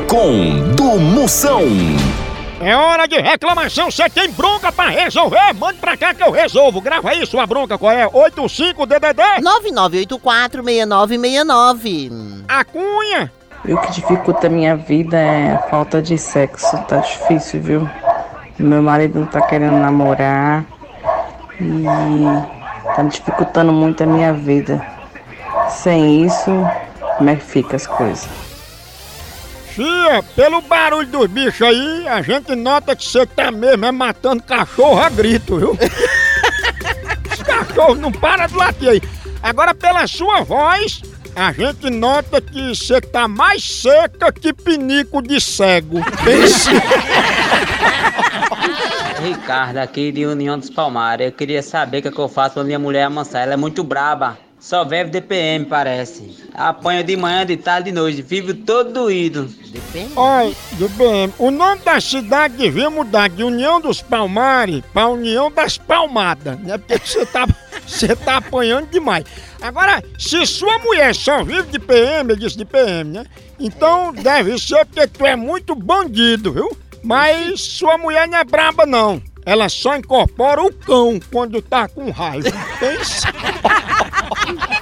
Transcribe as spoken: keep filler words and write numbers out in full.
com do Moção. É hora de reclamação, você tem bronca pra resolver? Mande pra cá que eu resolvo. Grava aí sua bronca, qual é? oito cinco D D D nove nove oito quatro seis nove seis nove. A Cunha. E o que dificulta a minha vida é a falta de sexo. Tá difícil, viu? Meu marido não tá querendo namorar e tá me dificultando muito a minha vida. Sem isso, como é que fica as coisas? Fia, pelo barulho dos bichos aí, a gente nota que você tá mesmo é matando cachorro a grito, viu? Os cachorros não param de latir aí. Agora, pela sua voz, a gente nota que você tá mais seca que pinico de cego. Pense. Ricardo, aqui de União dos Palmares. Eu queria saber o que, é que eu faço pra minha mulher amansar. Ela é muito braba. Só vive D P M, parece. Apanha de manhã, de tarde, de noite. Vive todo doído. Olha, D P M, o nome da cidade devia mudar de União dos Palmares pra União das Palmadas, né? Porque você tá, você tá apanhando demais. Agora, se sua mulher só vive de P M, eu disse de P M, né? Então deve ser porque tu é muito bandido, viu? Mas sua mulher não é braba, não. Ela só incorpora o cão quando tá com raiva. Pensa.